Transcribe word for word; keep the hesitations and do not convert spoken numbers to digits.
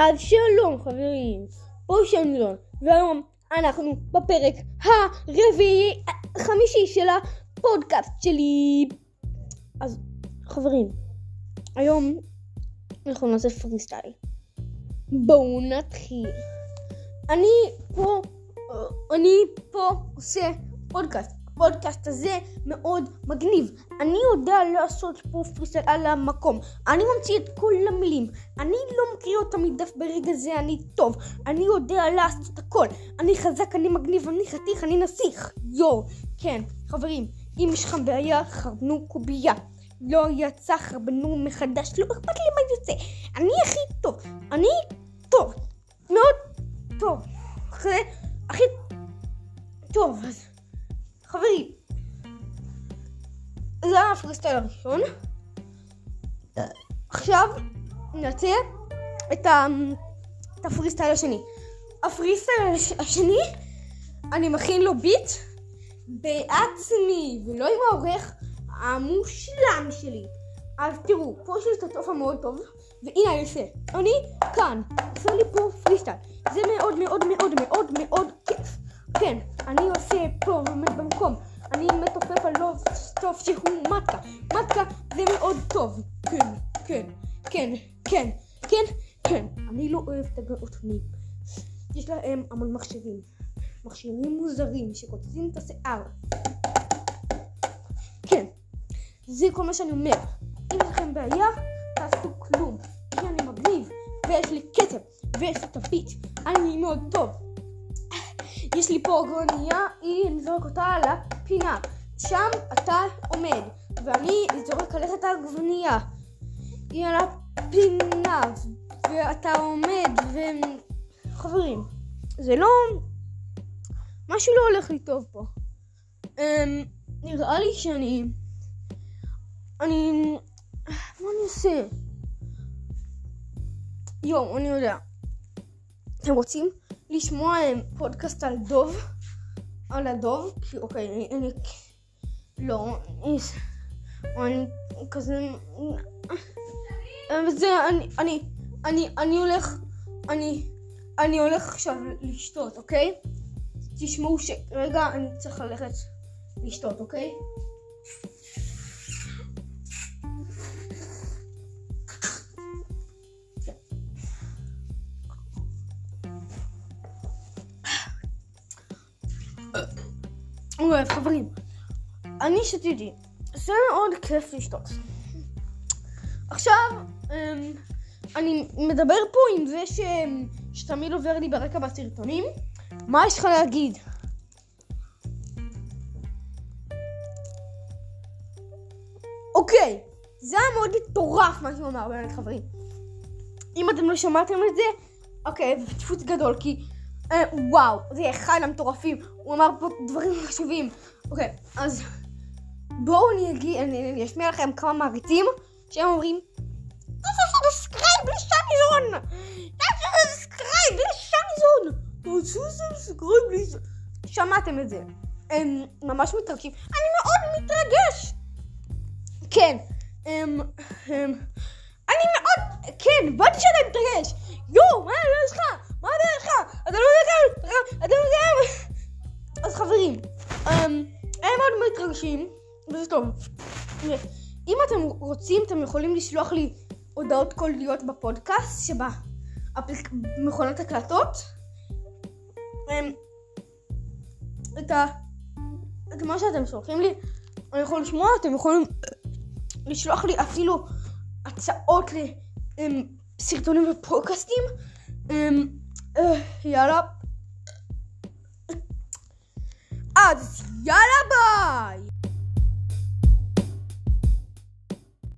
אז שלום חברים, פה שניון, והיום אנחנו בפרק הרביעי, חמישי של הפודקאסט שלי. אז חברים, היום אנחנו נעשה פרי סטייל. בואו נתחיל. אני פה, אני פה עושה פודקאסט. הפודקאסט הזה מאוד מגניב. אני יודע לעשות פה פרי סטייל על המקום. אני ממציא את כל המילים. אני לא מכיר אותם מדף ברגע זה. אני טוב. אני יודע לעשות הכל. אני חזק, אני מגניב, אני חתיך, אני נסיך. יו, כן, חברים, אם יש לכם בעיה, חרבנו קובייה. לא יצא, חרבנו מחדש. לא אכפת לי מה יוצא. אני הכי טוב. אני טוב. מאוד טוב. הכי טוב. אז חברים, זה הפריסטייל הראשון. עכשיו נעשה את, ה... את הפריסטייל השני. הפריסטייל השני, אני מכין לו ביט בעצמי, ולא עם העורך המושלם שלי. אז תראו, פה יש לי את התופעה מאוד טוב, והנה אני עושה. אני כאן, עושה לי פה פריסטייל. זה מאוד מאוד מאוד מאוד מאוד כיף. כן, אני עושה פה במקום. אני מתופף על לא טוב שהוא מתקה. מתקה זה מאוד טוב. כן, כן, כן, כן, כן, כן. אני לא אוהב את הגאותנים. יש להם המון מכשירים. מכשירים מוזרים שקוצצים את השיער. כן, זה כל מה שאני אומר. אם יש לכם בעיה, תעשו כלום. כי אני מגניב, ויש לי כסף, ויש לי תפית. אני מאוד טוב. יש לי פה גרוניה, היא נזרוק אותה על הפינה. שם אתה עומד, ואני זורק עליך את הגרוניה. היא על הפינה, ואתה עומד, וחברים, זה לא... משהו לא הולך לי טוב פה. אמ, נראה לי שאני... אני... מה אני עושה? יו, אני יודע. אתם רוצים לשמוע פודקאסט על דוב? על הדוב? כי אוקיי, אני... אני לא, אני... אני כזה... וזה, אני... אני... אני... אני הולך... אני... אני הולך עכשיו לשתות, אוקיי? תשמעו שרגע אני צריך ללכת לשתות, אוקיי? אוהב, חברים, אני שתיתי, זה מאוד כיף לשתות. עכשיו, אני מדבר פה עם זה ש... שתמיד עובר לי ברקע בסרטונים. מה יש לך להגיד? אוקיי, זה היה מאוד מטורף מה שהוא אמר, באמת חברים. אם אתם לא שמעתם את זה, אוקיי, זה תפוץ גדול, כי אה, וואו, זה אחד המטורפים. הוא אמר פה דברים חשובים. אוקיי, אז בואו אני אגיד, אני, אני אשמיע לכם כמה מעריצים שהם אומרים תעשו סאבסקרייב לשניזון! תעשו סאבסקרייב לשניזון! תעשו סאבסקרייב לשניזון! שמעתם את זה? הם ממש מתרגשים. אני מאוד מתרגש! כן, הם, הם, אני מאוד, כן, באתי שאתה מתרגש! יו, מה הבעיה שלך? מה הבעיה שלך? אתה לא יודע כאן! אתה לא יודע... אז חברים, הם מאוד מתרגשים, וזה טוב. אם אתם רוצים, אתם יכולים לשלוח לי הודעות קוליות בפודקאסט, שבמכונת הקלטות. את ה... את מה שאתם שולחים לי, אני יכול לשמוע, אתם יכולים לשלוח לי אפילו הצעות לסרטונים ופודקאסטים. יאללה. אז יאללה ביי!